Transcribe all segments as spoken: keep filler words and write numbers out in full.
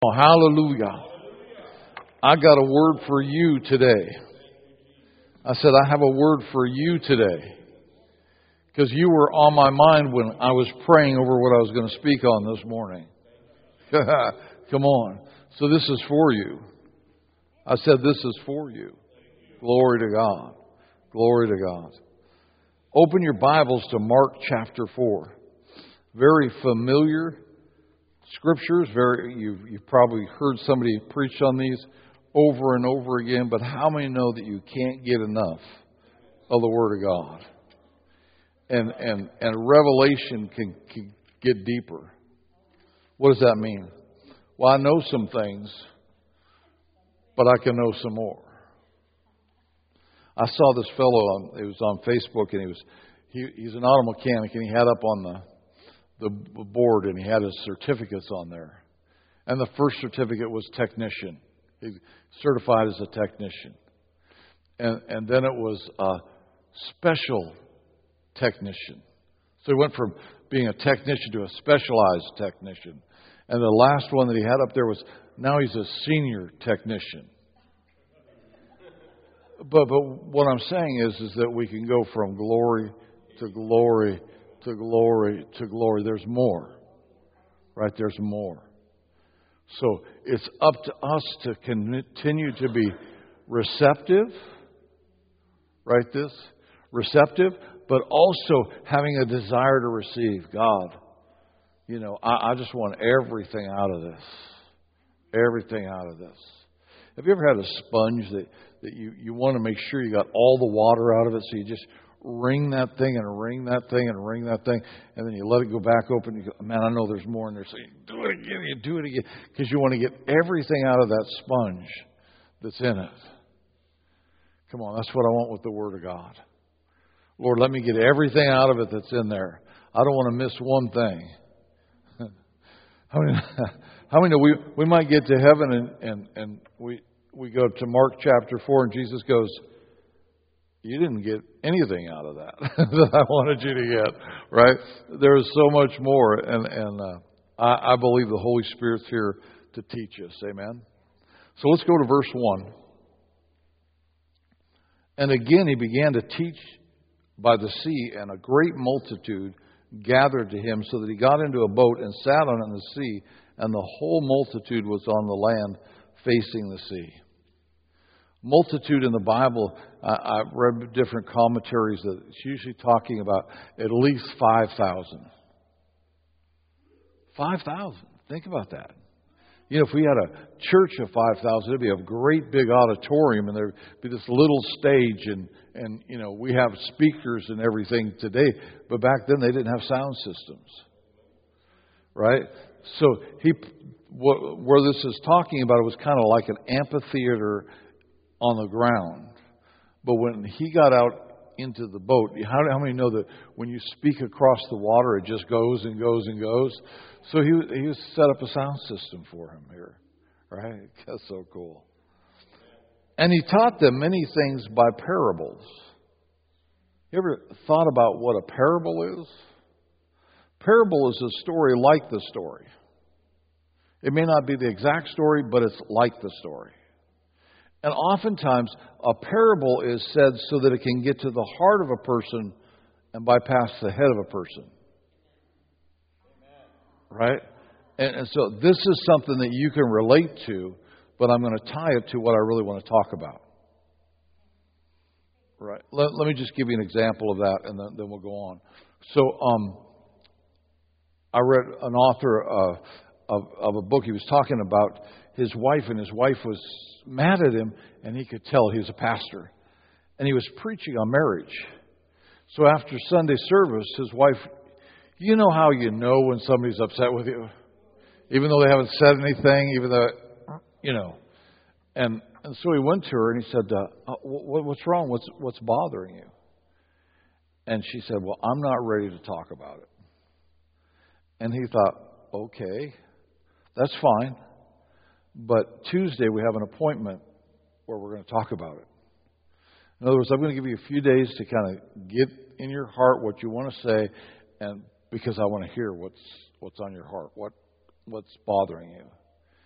Oh, hallelujah. I got a word for you today. I said, I have a word for you today. Because you were on my mind when I was praying over what I was going to speak on this morning. Come on. So this is for you. I said, this is for you. Glory to God. Glory to God. Open your Bibles to Mark chapter four. Very familiar scriptures. Very, you've, you've probably heard somebody preach on these over and over again, but how many know that you can't get enough of the Word of God? And and and revelation can, can get deeper. What does that mean? Well, I know some things, but I can know some more. I saw this fellow on, it was on Facebook, and he was he, he's an auto mechanic, and he had up on the the board, and he had his certificates on there. And the first certificate was technician. He's certified as a technician. And and then it was a special technician. So he went from being a technician to a specialized technician. And the last one that he had up there was, now he's a senior technician. But but what I'm saying is, is that we can go from glory to glory to glory to glory. There's more. Right? There's more. So it's up to us to continue to be receptive. Right? This? Receptive, but also having a desire to receive. God, you know, I, I just want everything out of this. Everything out of this. Have you ever had a sponge that, that you, you want to make sure you got all the water out of it, so you just wring that thing and wring that thing and wring that thing, and then you let it go back open. You go, man, I know there's more in there. So you do it again, you do it again, because you want to get everything out of that sponge that's in it. Come on, that's what I want with the Word of God. Lord, let me get everything out of it that's in there. I don't want to miss one thing. How many, how many know we, we might get to heaven and, and, and we, we go to Mark chapter four, and Jesus goes, you didn't get anything out of that that I wanted you to get, right? There is so much more, and, and uh, I, I believe the Holy Spirit's here to teach us. Amen? So let's go to verse one. And again he began to teach by the sea, and a great multitude gathered to him, so that he got into a boat and sat on it in the sea, and the whole multitude was on the land facing the sea. Multitude in the Bible, uh, I've read different commentaries that it's usually talking about at least five thousand. five thousand. Think about that. You know, if we had a church of five thousand, it'd be a great big auditorium, and there'd be this little stage, and, and, you know, we have speakers and everything today, but back then they didn't have sound systems. Right? So he, what, where this is talking about, it was kind of like an amphitheater on the ground. But when he got out into the boat, how, how many know that when you speak across the water, it just goes and goes and goes? So he, he set up a sound system for him here. Right? That's so cool. And he taught them many things by parables. You ever thought about what a parable is? Parable is a story like the story. It may not be the exact story, but it's like the story. And oftentimes, a parable is said so that it can get to the heart of a person and bypass the head of a person. Right? And, and so this is something that you can relate to, but I'm going to tie it to what I really want to talk about. Right? Let, let me just give you an example of that, and then, then we'll go on. So, um, I read an author uh, of, of a book. He was talking about his wife, and his wife was mad at him, and he could tell he was a pastor. And he was preaching on marriage. So after Sunday service, his wife, you know how you know when somebody's upset with you? Even though they haven't said anything, even though, you know. And and so he went to her and he said, uh, what, what's wrong? What's, what's bothering you? And she said, well, I'm not ready to talk about it. And he thought, okay, that's fine. But Tuesday we have an appointment where we're going to talk about it. In other words, I'm going to give you a few days to kind of get in your heart what you want to say, and because I want to hear what's what's on your heart, what what's bothering you.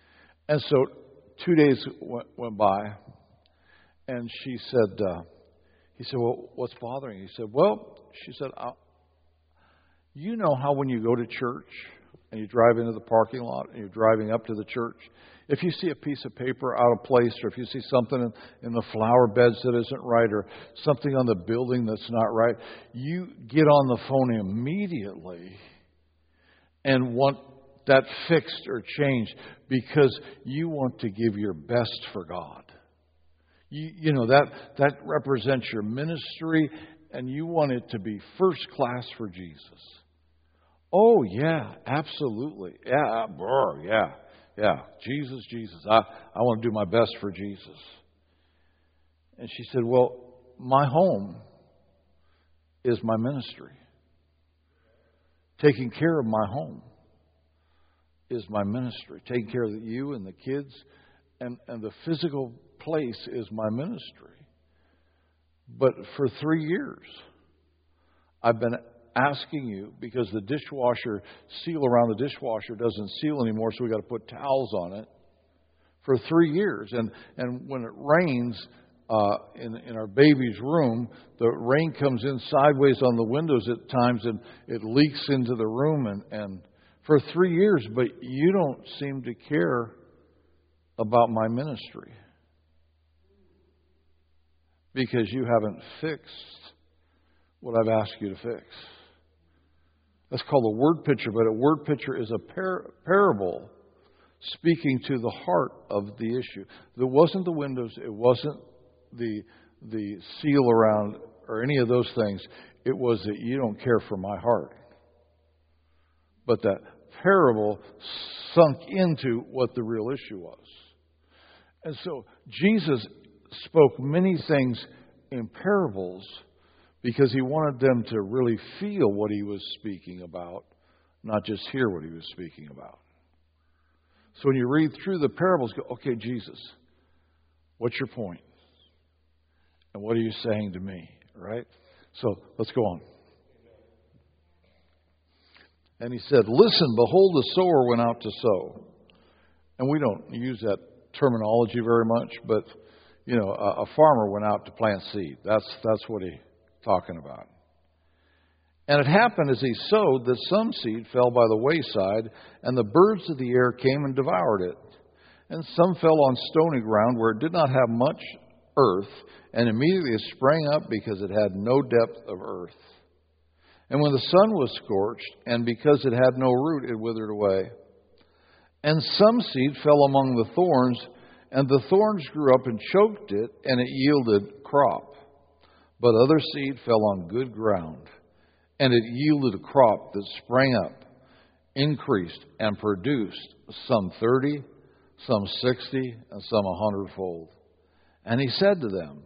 And so two days went, went by, and she said, uh, he said, well, what's bothering you? He said, well, she said, uh, you know how when you go to church and you drive into the parking lot and you're driving up to the church, if you see a piece of paper out of place, or if you see something in, in the flower beds that isn't right, or something on the building that's not right, you get on the phone immediately and want that fixed or changed because you want to give your best for God. You, you know, that, that represents your ministry, and you want it to be first class for Jesus. Oh, yeah, absolutely. Yeah, brr, yeah, yeah. Jesus, Jesus. I, I want to do my best for Jesus. And she said, well, my home is my ministry. Taking care of my home is my ministry. Taking care of you and the kids and, and the physical place is my ministry. But for three years, I've been asking you, because the dishwasher seal around the dishwasher doesn't seal anymore, so we got to put towels on it, for three years. And and when it rains uh, in in our baby's room, the rain comes in sideways on the windows at times, and it leaks into the room. And, and for three years, but you don't seem to care about my ministry because you haven't fixed what I've asked you to fix. That's called a word picture, but a word picture is a par- parable speaking to the heart of the issue. It wasn't the windows, it wasn't the the seal around or any of those things. It was that you don't care for my heart. But that parable sunk into what the real issue was. And so Jesus spoke many things in parables because he wanted them to really feel what he was speaking about, not just hear what he was speaking about. So when you read through the parables, go, okay, Jesus, what's your point? And what are you saying to me? Right? So let's go on. And he said, listen, behold, the sower went out to sow. And we don't use that terminology very much, but, you know, a, a farmer went out to plant seed. That's that's what he's talking about. And it happened as he sowed that some seed fell by the wayside, and the birds of the air came and devoured it. And some fell on stony ground where it did not have much earth, and immediately it sprang up because it had no depth of earth. And when the sun was scorched, and because it had no root, it withered away. And some seed fell among the thorns, and the thorns grew up and choked it, and it yielded crop. But other seed fell on good ground, and it yielded a crop that sprang up, increased, and produced some thirty, some sixty, and some a hundredfold. And he said to them,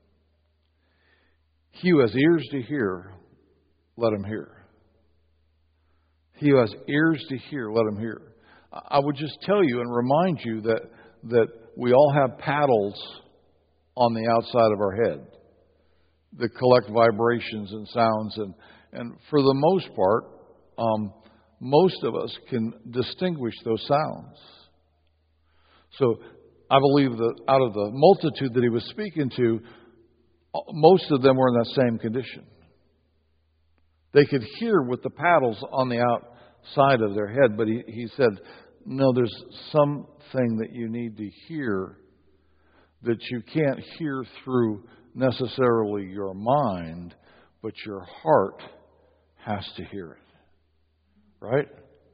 he who has ears to hear, let him hear. He who has ears to hear, let him hear. I would just tell you and remind you that, that we all have paddles on the outside of our head that collect vibrations and sounds. And, and for the most part, um, most of us can distinguish those sounds. So I believe that out of the multitude that he was speaking to, most of them were in that same condition. They could hear with the paddles on the outside of their head, but he, he said, no, there's something that you need to hear that you can't hear through necessarily your mind, but your heart has to hear it. Right?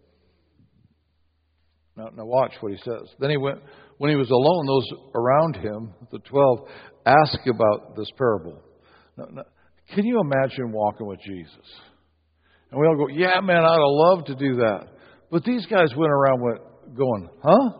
Now, now watch what he says. Then he went, when he was alone, those around him, the twelve, asked about this parable. Now, now, can you imagine walking with Jesus? And we all go, yeah, man, I'd love to do that. But these guys went around went, going, huh?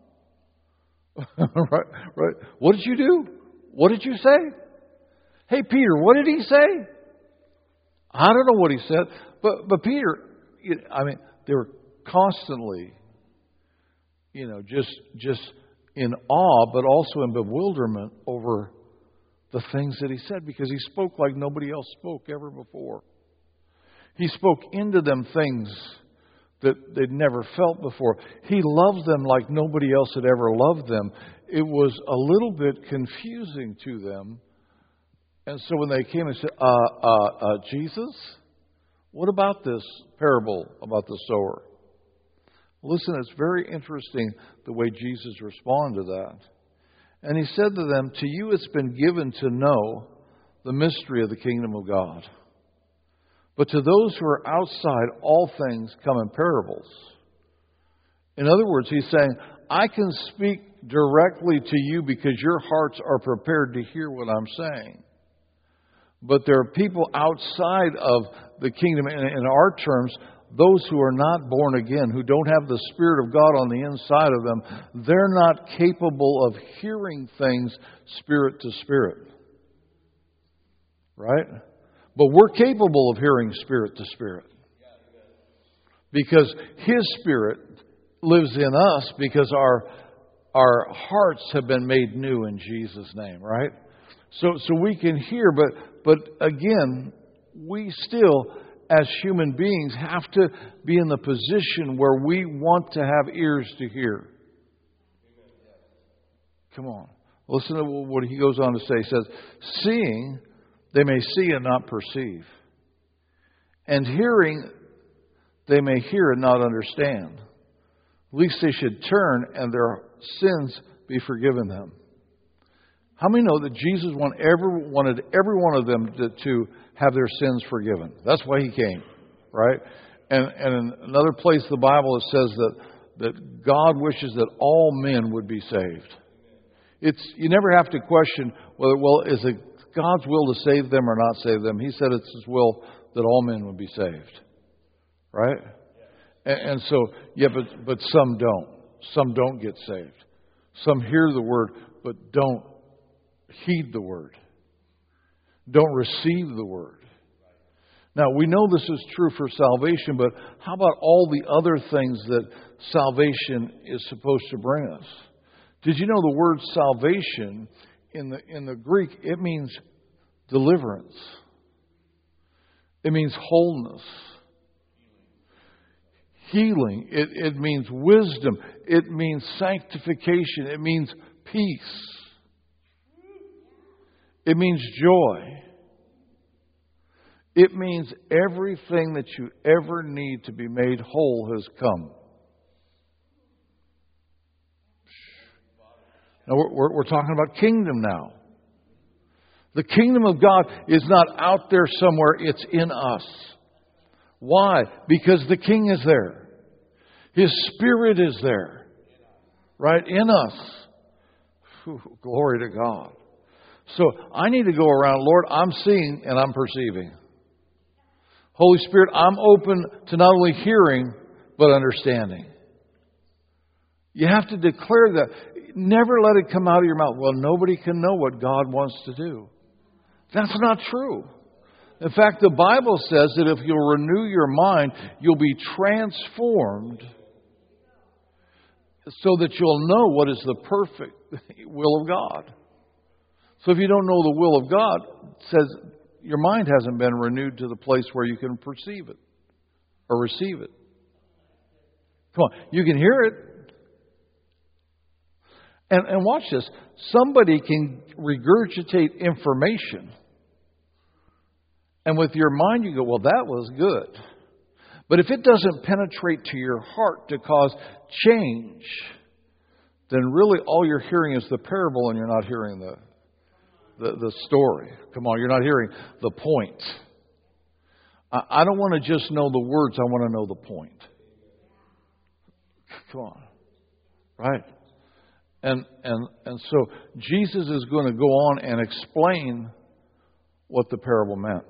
right, right. What did you do? What did you say? Hey, Peter, what did he say? I don't know what he said. But but Peter, I mean, they were constantly, you know, just just in awe, but also in bewilderment over the things that he said, because he spoke like nobody else spoke ever before. He spoke into them things that they'd never felt before. He loves them like nobody else had ever loved them. It was a little bit confusing to them. And so when they came and said, uh, uh, uh, Jesus, what about this parable about the sower? Listen, it's very interesting the way Jesus responded to that. And he said to them, to you it's been given to know the mystery of the kingdom of God. But to those who are outside, all things come in parables. In other words, he's saying, I can speak directly to you because your hearts are prepared to hear what I'm saying. But there are people outside of the kingdom, in, in our terms, those who are not born again, who don't have the Spirit of God on the inside of them, they're not capable of hearing things spirit to spirit. Right? But we're capable of hearing spirit to spirit. Because His Spirit lives in us because our our hearts have been made new in Jesus' name, right? So so we can hear, but but again, we still, as human beings, have to be in the position where we want to have ears to hear. Come on. Listen to what he goes on to say. He says, seeing, they may see and not perceive. And hearing, they may hear and not understand. Least they should turn and their sins be forgiven them. How many know that Jesus want every, wanted every one of them to, to have their sins forgiven? That's why He came, right? And, and in another place in the Bible it says that, that God wishes that all men would be saved. It's you never have to question whether, well, is it God's will to save them or not save them? He said it's His will that all men would be saved, right? And, and so, yeah, but but some don't. Some don't get saved. Some hear the word but don't heed the word. Don't receive the word. Now, we know this is true for salvation, but how about all the other things that salvation is supposed to bring us? Did you know the word salvation in the in the Greek, it means deliverance. It means wholeness. Healing. It, it means wisdom. It means sanctification. It means peace. It means joy. It means everything that you ever need to be made whole has come. Now we're, we're, we're talking about kingdom now. The kingdom of God is not out there somewhere, it's in us. Why? Because the King is there. His Spirit is there. Right? In us. Whew, glory to God. So I need to go around, Lord, I'm seeing and I'm perceiving. Holy Spirit, I'm open to not only hearing, but understanding. You have to declare that. Never let it come out of your mouth. Well, nobody can know what God wants to do. That's not true. In fact, the Bible says that if you'll renew your mind, you'll be transformed so that you'll know what is the perfect will of God. So if you don't know the will of God, it says your mind hasn't been renewed to the place where you can perceive it or receive it. Come on, you can hear it. And, and watch this. Somebody can regurgitate information. And with your mind you go, well, that was good. But if it doesn't penetrate to your heart to cause change, then really all you're hearing is the parable and you're not hearing the, the, the story. Come on, you're not hearing the point. I, I don't want to just know the words, I want to know the point. Come on. Right? And and and so Jesus is going to go on and explain what the parable meant.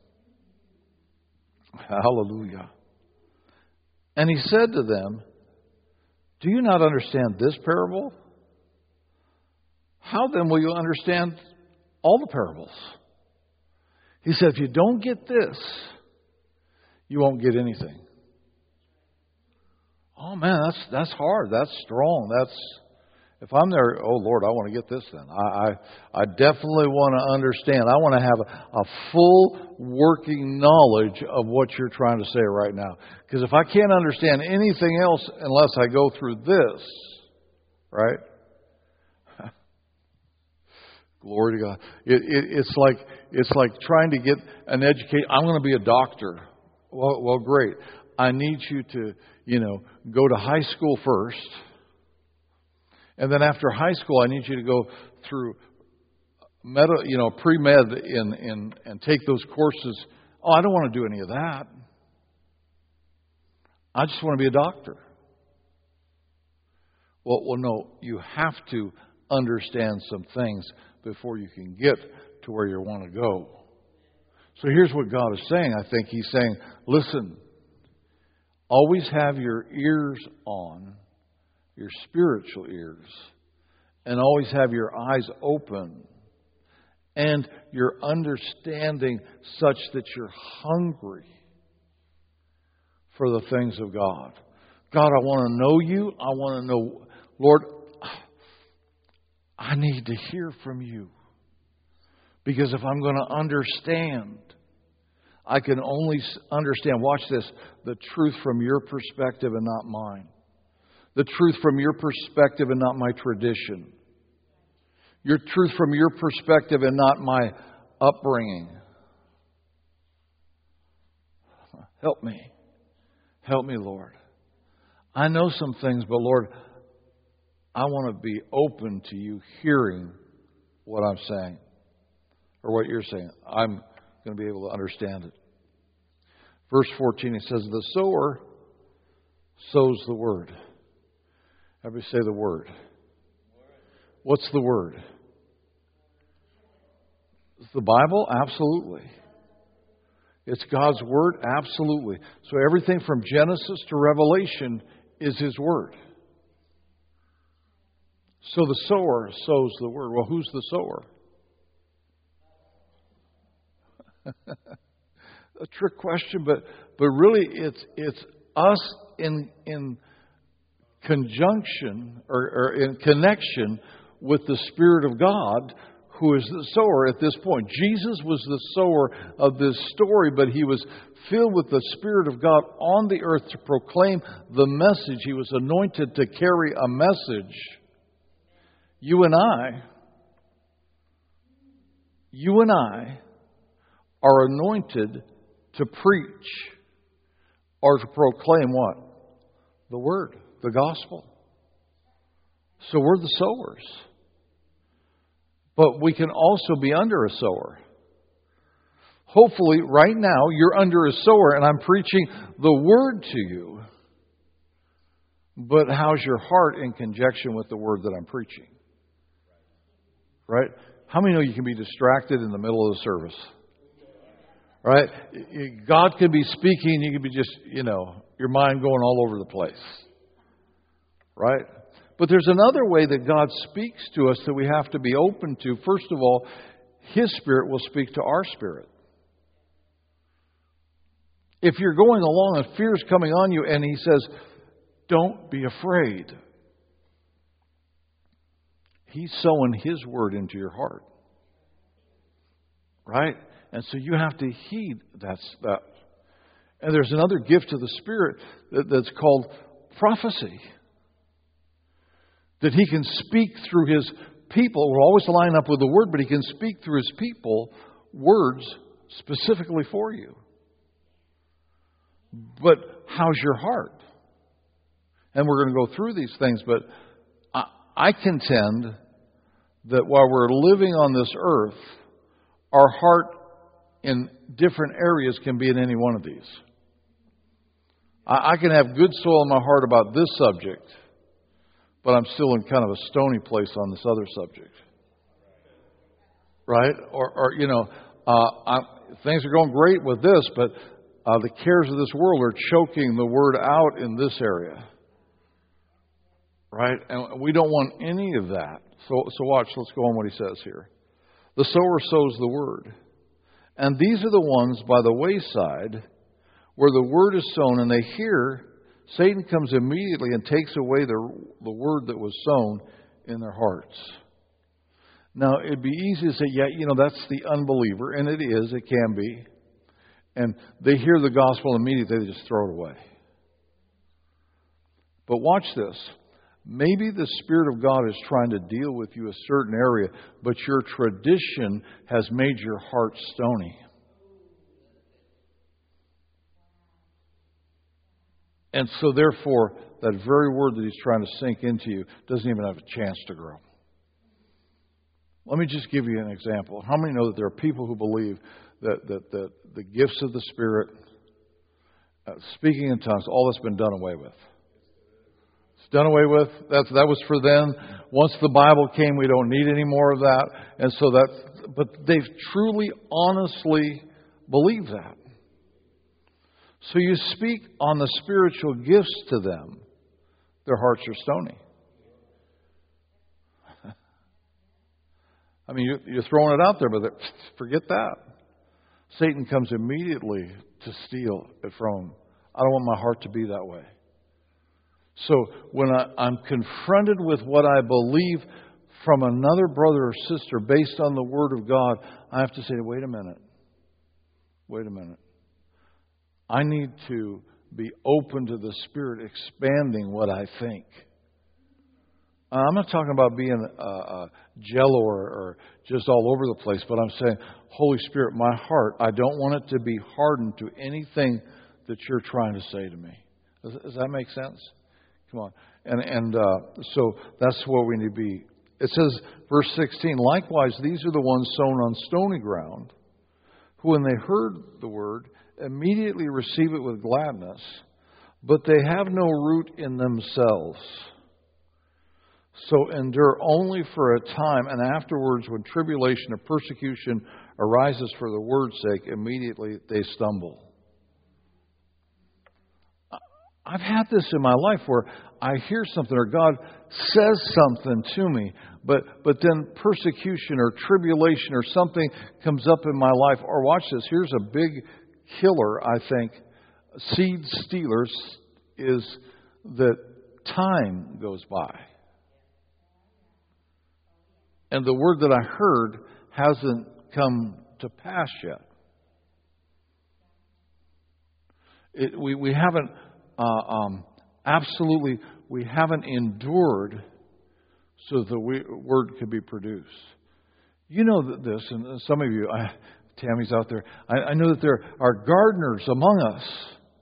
Hallelujah. And he said to them, do you not understand this parable? How then will you understand all the parables? He said, if you don't get this, you won't get anything. Oh man, that's that's hard. That's strong. That's If I'm there, oh Lord, I want to get this then. I, I, I definitely want to understand. I want to have a, a full working knowledge of what you're trying to say right now. Because if I can't understand anything else unless I go through this, right? Glory to God. It, it, it's like it's like trying to get an education. I'm going to be a doctor. Well, well, great. I need you to, you know, go to high school first. And then after high school, I need you to go through med, you know, pre-med in, in, and take those courses. Oh, I don't want to do any of that. I just want to be a doctor. Well, well, no, you have to understand some things before you can get to where you want to go. So here's what God is saying. I think He's saying, listen, always have your ears on, your spiritual ears, and always have your eyes open and your understanding such that you're hungry for the things of God. God, I want to know you. I want to know, Lord, I need to hear from you. Because if I'm going to understand, I can only understand, watch this, the truth from your perspective and not mine. The truth from your perspective and not my tradition. Your truth from your perspective and not my upbringing. Help me. Help me, Lord. I know some things, but Lord, I want to be open to you hearing what I'm saying. Or what you're saying. I'm going to be able to understand it. Verse fourteen, it says, the sower sows the word. Everybody say the word. What's the word? Is the Bible? Absolutely. It's God's word? Absolutely. So everything from Genesis to Revelation is His word. So the sower sows the word. Well, who's the sower? A trick question, but but really it's it's us in in conjunction or, or in connection with the Spirit of God, who is the sower at this point. Jesus was the sower of this story, but He was filled with the Spirit of God on the earth to proclaim the message. He was anointed to carry a message. You and I, you and I are anointed to preach or to proclaim what? The Word, the gospel. So we're the sowers. But we can also be under a sower. Hopefully, right now, you're under a sower and I'm preaching the Word to you. But how's your heart in conjunction with the Word that I'm preaching? Right? How many know you can be distracted in the middle of the service? Right? God can be speaking, you can be just, you know, your mind going all over the place. Right? But there's another way that God speaks to us that we have to be open to. First of all, His Spirit will speak to our spirit. If you're going along and fear's coming on you and He says, don't be afraid. He's sowing His word into your heart. Right? And so you have to heed that stuff. And there's another gift of the Spirit that, that's called prophecy. That He can speak through His people. We'll always line up with the Word, but He can speak through His people words specifically for you. But how's your heart? And we're going to go through these things, but I, I contend that while we're living on this earth, our heart in different areas can be in any one of these. I, I can have good soil in my heart about this subject, but I'm still in kind of a stony place on this other subject. Right? Or, or you know, uh, I, things are going great with this, but uh, the cares of this world are choking the word out in this area. Right? And we don't want any of that. So, so watch, let's go on what he says here. The sower sows the word. And these are the ones by the wayside where the word is sown and they hear. Satan comes immediately and takes away the, the word that was sown in their hearts. Now, it'd be easy to say, yeah, you know, that's the unbeliever, and it is, it can be. And they hear the gospel immediately, they just throw it away. But watch this. Maybe the Spirit of God is trying to deal with you a certain area, but your tradition has made your heart stony. And so therefore, that very word that He's trying to sink into you doesn't even have a chance to grow. Let me just give you an example. How many know that there are people who believe that, that, that the gifts of the Spirit, uh, speaking in tongues, all that's been done away with? It's done away with. That's, that was for then. Once the Bible came, we don't need any more of that. And so that, but they've truly, honestly believed that. So you speak on the spiritual gifts to them, their hearts are stony. I mean, you're throwing it out there, but forget that. Satan comes immediately to steal it from them. I don't want my heart to be that way. So when I, I'm confronted with what I believe from another brother or sister based on the Word of God, I have to say, wait a minute. Wait a minute. I need to be open to the Spirit expanding what I think. I'm not talking about being uh, uh, jello or, or just all over the place, but I'm saying, Holy Spirit, my heart, I don't want it to be hardened to anything that you're trying to say to me. Does, does that make sense? Come on. And, and uh, so that's where we need to be. It says, verse sixteen, likewise, these are the ones sown on stony ground, who when they heard the word, immediately receive it with gladness, but they have no root in themselves. So endure only for a time, and afterwards, when tribulation or persecution arises for the word's sake, immediately they stumble. I've had this in my life where I hear something or God says something to me, but, but then persecution or tribulation or something comes up in my life. Or watch this, here's a big killer, I think, seed stealers, is that time goes by. And the word that I heard hasn't come to pass yet. It, we, we haven't, uh, um, absolutely, we haven't endured so that the we, word could be produced. You know that this, and some of you, I, Tammy's out there, I, I know that there are gardeners among us.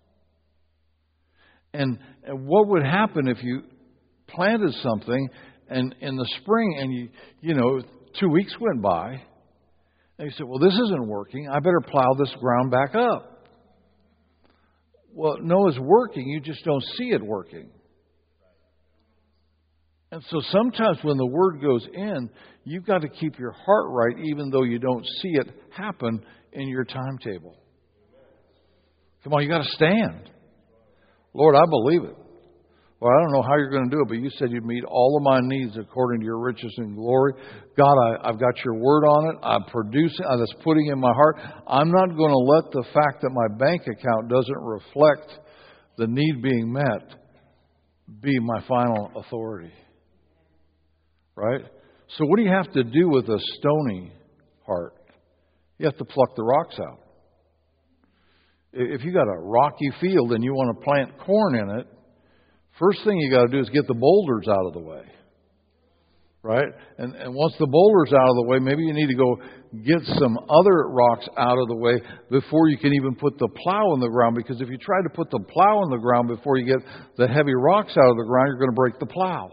And, and what would happen if you planted something and in the spring, and you, you know, two weeks went by, and you said, well, this isn't working. I better plow this ground back up. Well, no, it's working. You just don't see it working. And so sometimes when the word goes in, you've got to keep your heart right, even though you don't see it happen in your timetable. Come on, you got to stand. Lord, I believe it. Well, I don't know how you're going to do it, but you said you'd meet all of my needs according to your riches and glory. God, I, I've got your word on it. I'm producing, I'm just putting it in my heart. I'm not going to let the fact that my bank account doesn't reflect the need being met be my final authority. Right? So what do you have to do with a stony heart? You have to pluck the rocks out. If you got a rocky field and you want to plant corn in it, first thing you got to do is get the boulders out of the way. Right? And, and once the boulders out of the way, maybe you need to go get some other rocks out of the way before you can even put the plow in the ground. Because if you try to put the plow in the ground before you get the heavy rocks out of the ground, you're going to break the plow.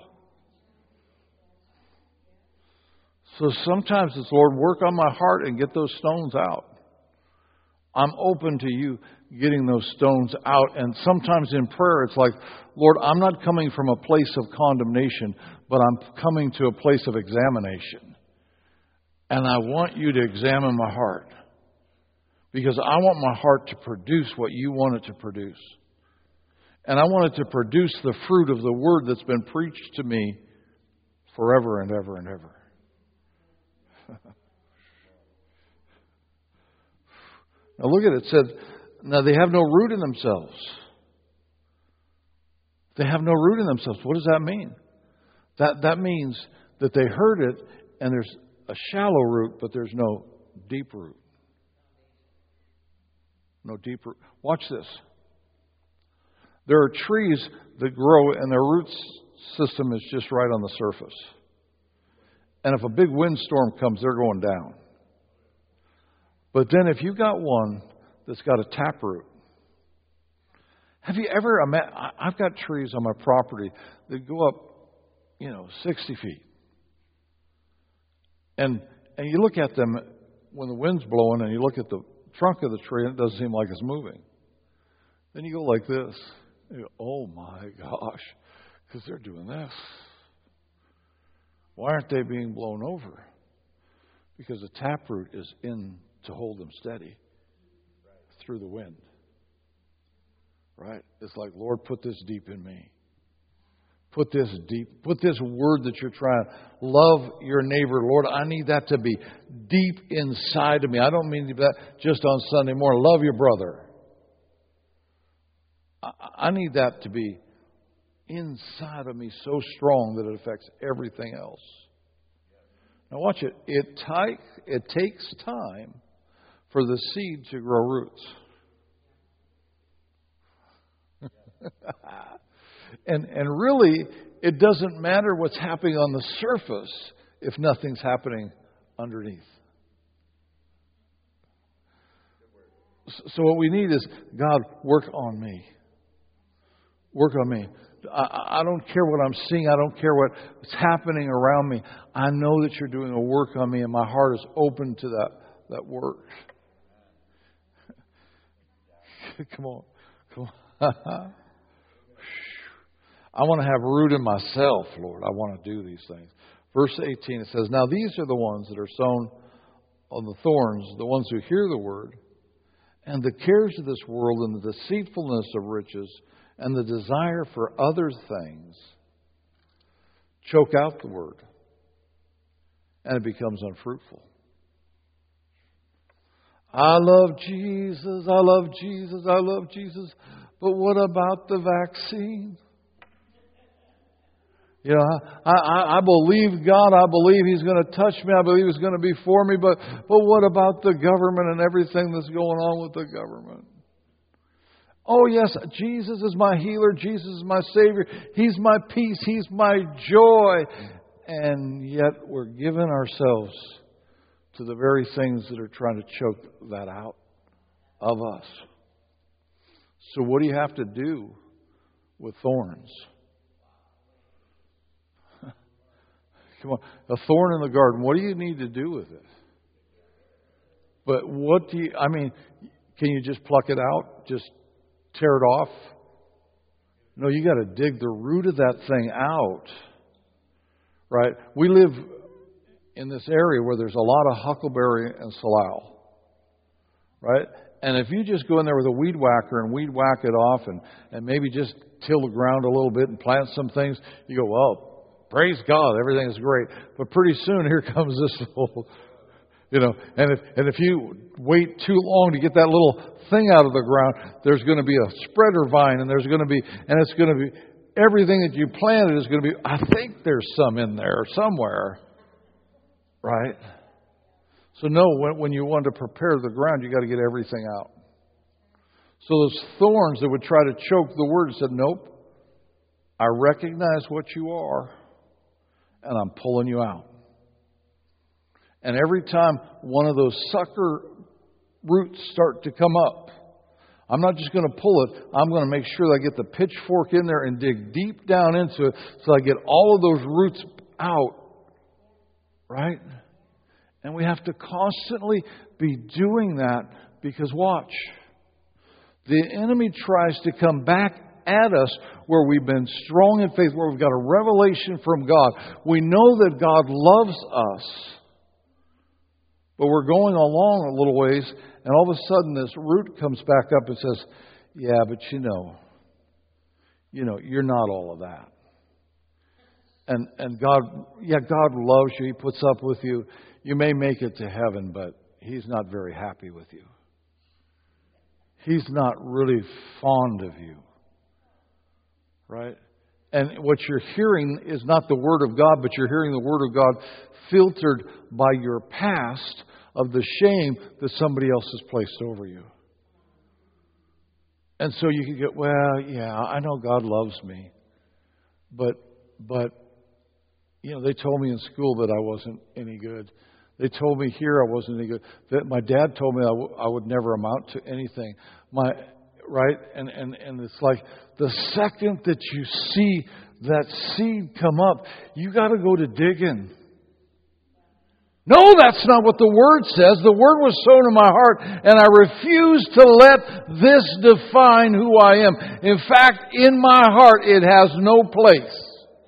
So sometimes it's, Lord, work on my heart and get those stones out. I'm open to you getting those stones out. And sometimes in prayer, it's like, Lord, I'm not coming from a place of condemnation, but I'm coming to a place of examination. And I want you to examine my heart. Because I want my heart to produce what you want it to produce. And I want it to produce the fruit of the word that's been preached to me forever and ever and ever. Now look at it. It said, now they have no root in themselves. They have no root in themselves. What does that mean? That, that means that they heard it and there's a shallow root, but there's no deep root. No deep root. Watch this. There are trees that grow and their root system is just right on the surface. And if a big windstorm comes, they're going down. But then if you've got one that's got a taproot, have you ever, I've got trees on my property that go up, you know, sixty feet. And and you look at them when the wind's blowing and you look at the trunk of the tree and it doesn't seem like it's moving. Then you go like this. And you go, oh my gosh, because they're doing this. Why aren't they being blown over? Because the taproot is in to hold them steady through the wind. Right? It's like, Lord, put this deep in me. Put this deep, put this word that you're trying to love your neighbor. Lord, I need that to be deep inside of me. I don't mean that just on Sunday morning. Love your brother. I need that to be inside of me so strong that it affects everything else. Now watch it. It, t- it takes time for the seed to grow roots. and and really, it doesn't matter what's happening on the surface if nothing's happening underneath. So what we need is, God, work on me. Work on me. I, I don't care what I'm seeing. I don't care what's happening around me. I know that you're doing a work on me, and my heart is open to that, that work. Come on. Come on. I want to have root in myself, Lord. I want to do these things. Verse eighteen, it says, now these are the ones that are sown on the thorns, the ones who hear the word, and the cares of this world and the deceitfulness of riches and the desire for other things choke out the word, and it becomes unfruitful. I love Jesus, I love Jesus, I love Jesus, but what about the vaccine? You know, I, I, I believe God. I believe He's going to touch me. I believe He's going to be for me. But, but what about the government and everything that's going on with the government? Oh, yes, Jesus is my healer. Jesus is my Savior. He's my peace. He's my joy. And yet we're giving ourselves to the very things that are trying to choke that out of us. So what do you have to do with thorns? Come on, a thorn in the garden. What do you need to do with it? But what do you, I mean, can you just pluck it out? Just tear it off? No, you got to dig the root of that thing out. Right? We live in this area where there's a lot of huckleberry and salal. Right? And if you just go in there with a weed whacker and weed whack it off and, and maybe just till the ground a little bit and plant some things, you go, well, praise God, everything is great. But pretty soon here comes this little, you know, and if and if you wait too long to get that little thing out of the ground, there's going to be a spreader vine, and there's going to be, and it's going to be, everything that you planted is going to be, I think there's some in there somewhere, right? So no, when, when you want to prepare the ground, you got to get everything out. So those thorns that would try to choke the word said, nope, I recognize what you are, and I'm pulling you out. And every time one of those sucker roots start to come up, I'm not just going to pull it. I'm going to make sure that I get the pitchfork in there and dig deep down into it so I get all of those roots out. Right? And we have to constantly be doing that because, watch, the enemy tries to come back at us where we've been strong in faith, where we've got a revelation from God. We know that God loves us, but we're going along a little ways, and all of a sudden this root comes back up and says, yeah, but you know, you know, you're not all of that. And and God, yeah, God loves you. He puts up with you. You may make it to heaven, but He's not very happy with you. He's not really fond of you. Right? And what you're hearing is not the Word of God, but you're hearing the Word of God filtered by your past of the shame that somebody else has placed over you. And so you can get, well, yeah, I know God loves me. But, but, you know, they told me in school that I wasn't any good. They told me here I wasn't any good. That my dad told me I, w- I would never amount to anything. My, right? And, and, and it's like the second that you see that seed come up, you got to go to digging. No, that's not what the Word says. The Word was sown in my heart, and I refuse to let this define who I am. In fact, in my heart, it has no place.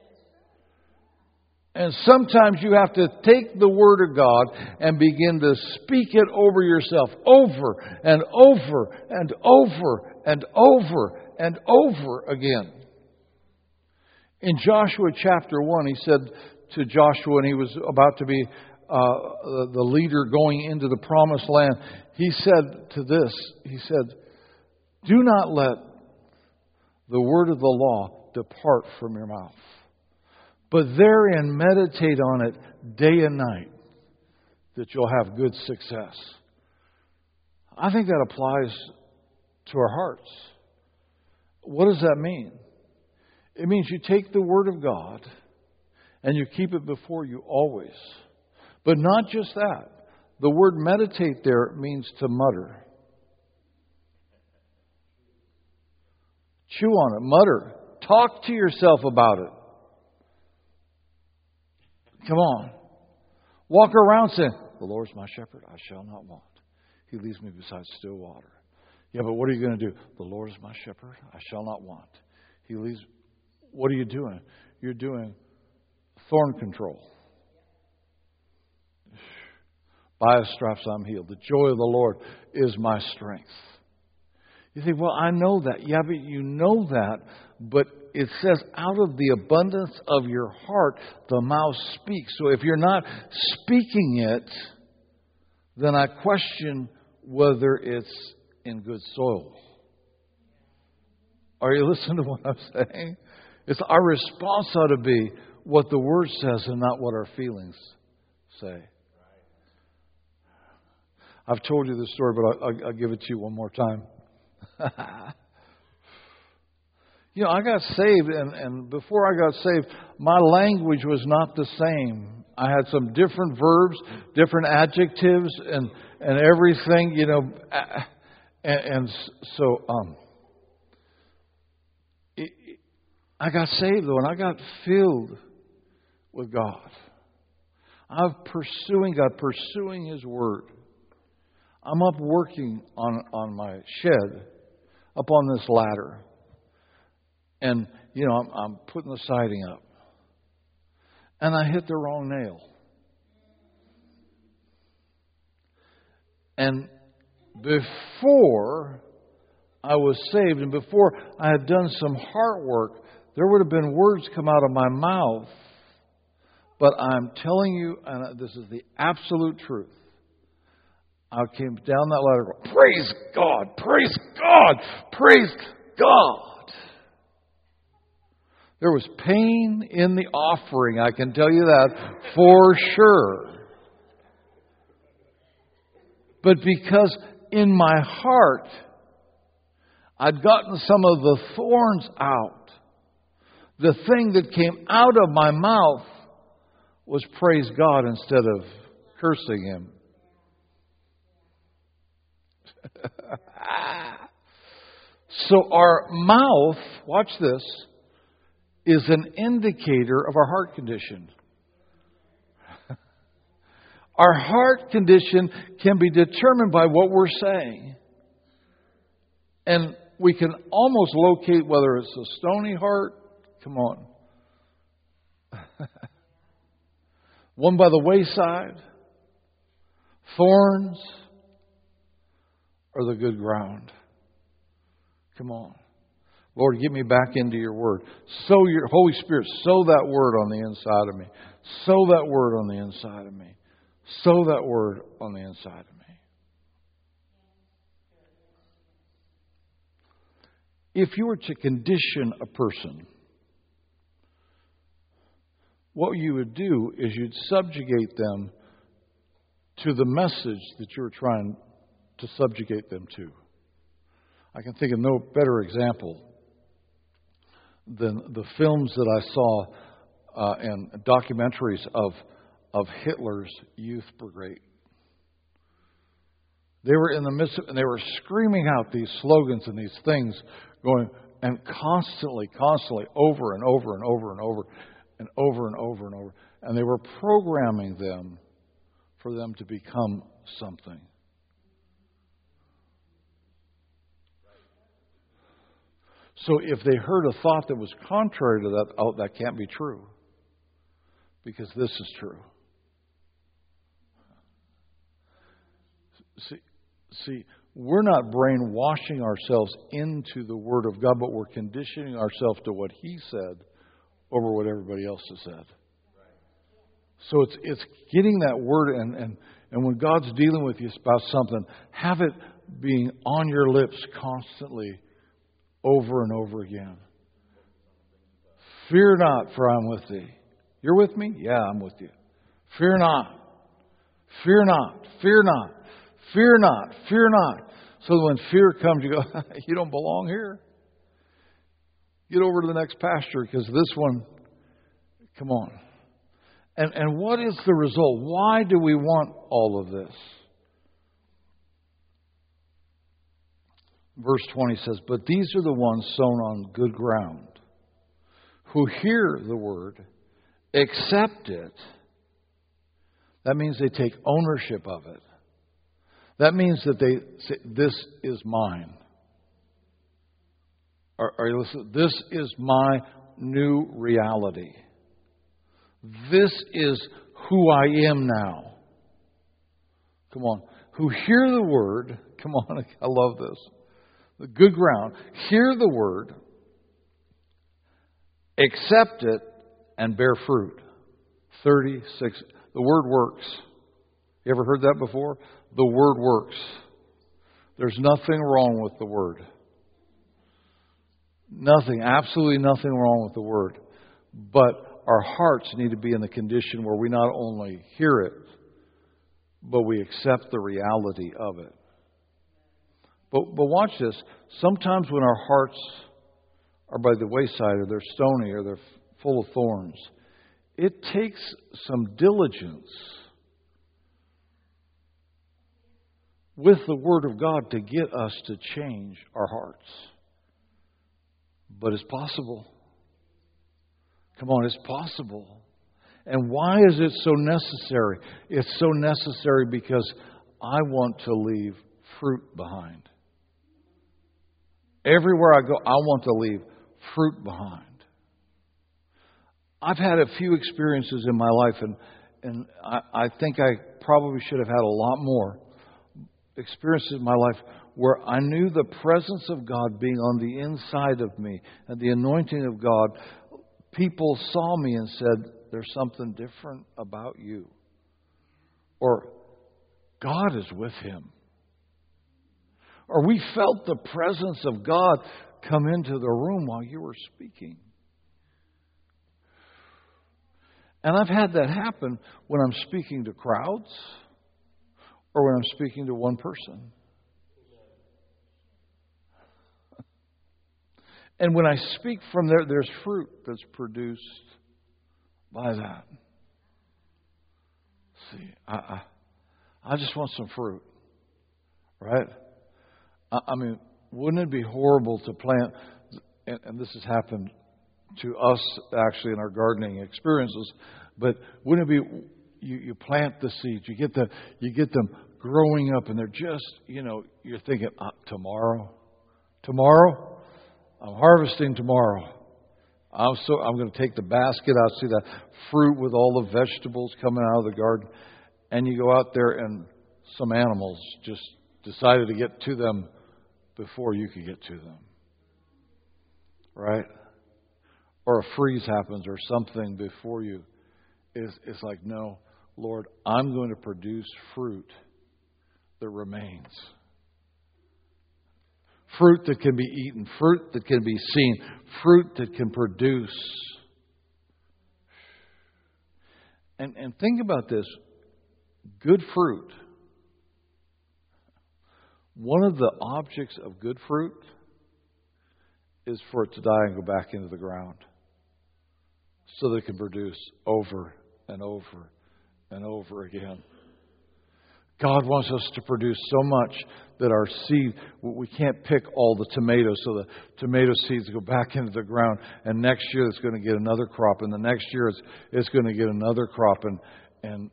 And sometimes you have to take the Word of God and begin to speak it over yourself over and over and over and over and over again. In Joshua chapter one, he said to Joshua, and he was about to be Uh, the leader going into the promised land, he said to this, he said, do not let the word of the law depart from your mouth, but therein meditate on it day and night, that you'll have good success. I think that applies to our hearts. What does that mean? It means you take the Word of God and you keep it before you always. But not just that. The word meditate there means to mutter. Chew on it. Mutter. Talk to yourself about it. Come on. Walk around saying, the Lord's my shepherd, I shall not want. He leads me beside still water. Yeah, but what are you going to do? The Lord is my shepherd, I shall not want. He leads. What are you doing? You're doing thorn control. By His stripes I'm healed. The joy of the Lord is my strength. You think, well, I know that. Yeah, but you know that. But it says, out of the abundance of your heart, the mouth speaks. So if you're not speaking it, then I question whether it's in good soil. Are you listening to what I'm saying? It's our response ought to be what the Word says and not what our feelings say. I've told you this story, but I'll, I'll give it to you one more time. You know, I got saved, and, and before I got saved, my language was not the same. I had some different verbs, different adjectives, and, and everything, you know. And, and so um, it, I got saved, though, and I got filled with God. I'm pursuing God, pursuing His Word. I'm up working on, on my shed, up on this ladder. And, you know, I'm, I'm putting the siding up. And I hit the wrong nail. And before I was saved and before I had done some heart work, there would have been words come out of my mouth. But I'm telling you, and this is the absolute truth, I came down that ladder going, praise God, praise God, praise God. There was pain in the offering, I can tell you that for sure. But because in my heart, I'd gotten some of the thorns out, the thing that came out of my mouth was praise God instead of cursing Him. So our mouth, watch this, is an indicator of our heart condition. Our heart condition can be determined by what we're saying. And we can almost locate whether it's a stony heart, come on, one by the wayside, thorns, or the good ground. Come on. Lord, get me back into your word. Sow your Holy Spirit, sow that word on the inside of me. Sow that word on the inside of me. Sow that word on the inside of me. If you were to condition a person what you would do is you'd subjugate them to the message that you were trying to subjugate them to. I can think of no better example than the films that I saw uh, and documentaries of of Hitler's youth brigade. They were in the midst of, and they were screaming out these slogans and these things, going and constantly, constantly, over and over and over and over and over and over and over, and they were programming them for them to become something. So if they heard a thought that was contrary to that, oh, that can't be true, because this is true. See, see, we're not brainwashing ourselves into the Word of God, but we're conditioning ourselves to what He said over what everybody else has said. So it's it's getting that Word, and, and, and when God's dealing with you about something, have it being on your lips constantly, over and over again. Fear not, for I'm with thee. You're with me? Yeah, I'm with you. Fear not. Fear not. Fear not. Fear not. Fear not. So that when fear comes, you go, you don't belong here. Get over to the next pasture, because this one, come on. And, and what is the result? Why do we want all of this? Verse twenty says, but these are the ones sown on good ground, who hear the word, accept it. That means they take ownership of it. That means that they say, this is mine. Are, are you listening? This is my new reality. This is who I am now. Come on. Who hear the word. Come on, I love this. The good ground. Hear the word. Accept it and bear fruit. thirty-six. The word works. You ever heard that before? The word works. There's nothing wrong with the word. Nothing, absolutely nothing wrong with the word. But our hearts need to be in the condition where we not only hear it, but we accept the reality of it. But, but watch this. Sometimes when our hearts are by the wayside, or they're stony, or they're full of thorns, it takes some diligence with the Word of God to get us to change our hearts. But it's possible. Come on, it's possible. And why is it so necessary? It's so necessary because I want to leave fruit behind. Everywhere I go, I want to leave fruit behind. I've had a few experiences in my life, and, and I, I think I probably should have had a lot more experiences in my life where I knew the presence of God being on the inside of me and the anointing of God. People saw me and said, there's something different about you. Or, God is with him. Or, we felt the presence of God come into the room while you were speaking. And I've had that happen when I'm speaking to crowds or when I'm speaking to one person. And when I speak from there, there's fruit that's produced by that. See, I, I, I just want some fruit, right? I, I mean, wouldn't it be horrible to plant, and, and this has happened to us actually in our gardening experiences, but wouldn't it be, you, you plant the seeds, you get the, you get them growing up, and they're just, you know, you're thinking, uh, tomorrow, tomorrow, I'm harvesting tomorrow. I'm so I'm going to take the basket out, see that fruit with all the vegetables coming out of the garden, and you go out there and some animals just decided to get to them before you could get to them, right? Or a freeze happens or something before you. It's, it's like, no, Lord, I'm going to produce fruit that remains. Fruit that can be eaten, fruit that can be seen, fruit that can produce. And, and think about this. Good fruit. One of the objects of good fruit is for it to die and go back into the ground so that it can produce over and over and over again. God wants us to produce so much that our seed, we can't pick all the tomatoes, so the tomato seeds go back into the ground, and next year it's going to get another crop, and the next year it's, it's going to get another crop, and, and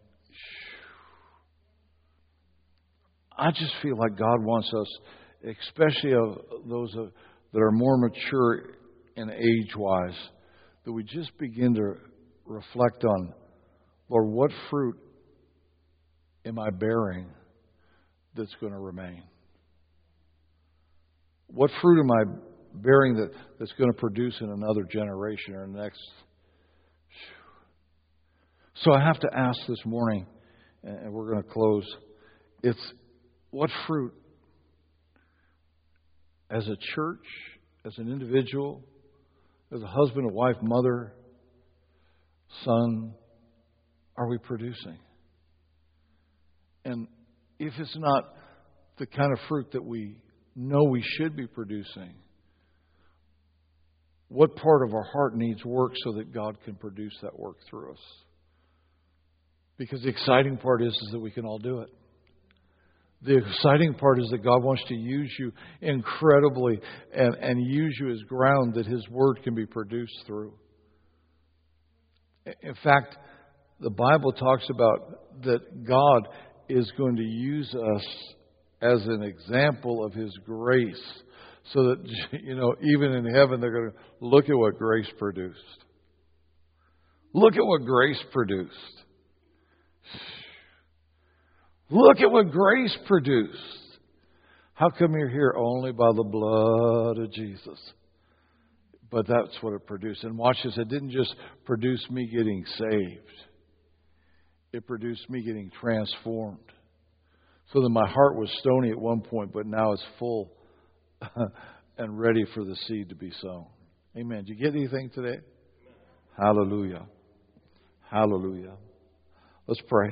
I just feel like God wants us, especially of those of, that are more mature in age-wise, that we just begin to reflect on, Lord, what fruit am I bearing that's going to remain? What fruit am I bearing that, that's going to produce in another generation or the next? So I have to ask this morning, and we're going to close, it's what fruit as a church, as an individual, as a husband, a wife, mother, son, are we producing? And if it's not the kind of fruit that we know we should be producing, what part of our heart needs work so that God can produce that work through us? Because the exciting part is, is that we can all do it. The exciting part is that God wants to use you incredibly and, and use you as ground that His Word can be produced through. In fact, the Bible talks about that God is going to use us as an example of His grace so that, you know, even in heaven they're going to look at what grace produced. Look at what grace produced. Look at what grace produced. How come you're here? Only by the blood of Jesus. But that's what it produced. And watch this, it didn't just produce me getting saved. It produced me getting transformed. So that my heart was stony at one point, but now it's full and ready for the seed to be sown. Amen. Did you get anything today? Hallelujah. Hallelujah. Let's pray.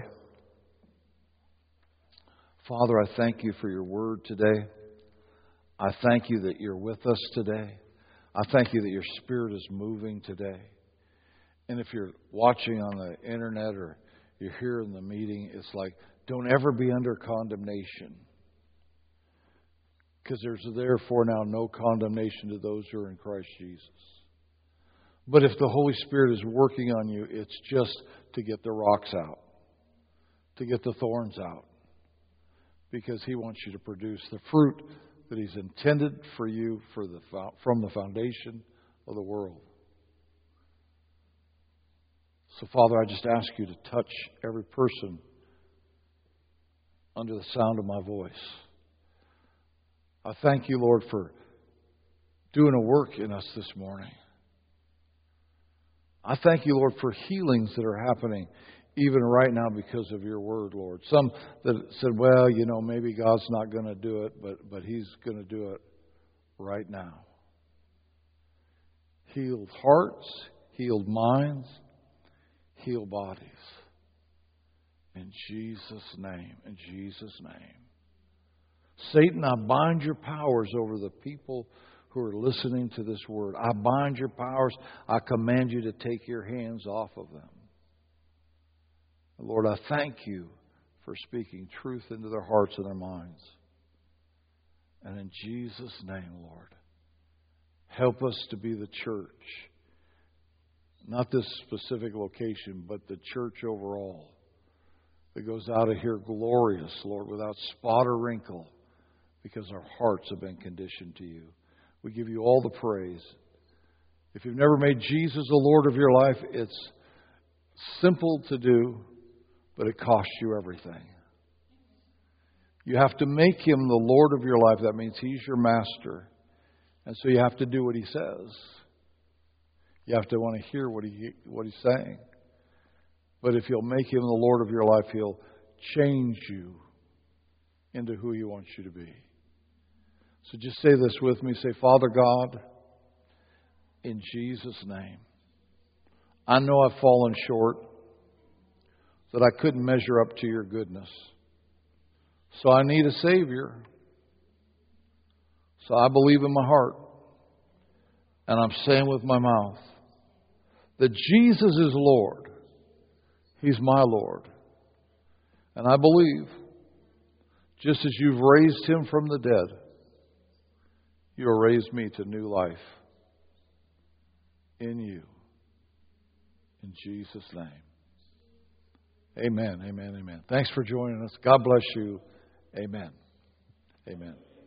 Father, I thank You for Your word today. I thank You that You're with us today. I thank You that Your Spirit is moving today. And if you're watching on the internet or you're here in the meeting, it's like, don't ever be under condemnation. Because there's therefore now no condemnation to those who are in Christ Jesus. But if the Holy Spirit is working on you, it's just to get the rocks out, to get the thorns out. Because He wants you to produce the fruit that He's intended for you for the, from the foundation of the world. So, Father, I just ask You to touch every person under the sound of my voice. I thank You, Lord, for doing a work in us this morning. I thank You, Lord, for healings that are happening even right now because of Your word, Lord. Some that said, well, you know, maybe God's not going to do it, but, but He's going to do it right now. Healed hearts, healed minds, healed bodies. In Jesus' name, in Jesus' name. Satan, I bind Your powers over the people who are listening to this word. I bind Your powers. I command You to take Your hands off of them. Lord, I thank You for speaking truth into their hearts and their minds. And in Jesus' name, Lord, help us to be the church. Not this specific location, but the church overall. That goes out of here glorious, Lord, without spot or wrinkle. Because our hearts have been conditioned to You. We give You all the praise. If you've never made Jesus the Lord of your life, it's simple to do. But it costs you everything. You have to make Him the Lord of your life. That means He's your master. And so you have to do what He says. You have to want to hear what, he, what He's saying. But if you'll make Him the Lord of your life, He'll change you into who He wants you to be. So just say this with me. Say, Father God, in Jesus' name, I know I've fallen short. that I couldn't measure up to your goodness. So I need a Savior. So I believe in my heart, and I'm saying with my mouth, that Jesus is Lord. He's my Lord. And I believe, just as you've raised Him from the dead, you will raise me to new life in you. In Jesus' name. Amen, amen, amen. Thanks for joining us. God bless you. Amen. Amen.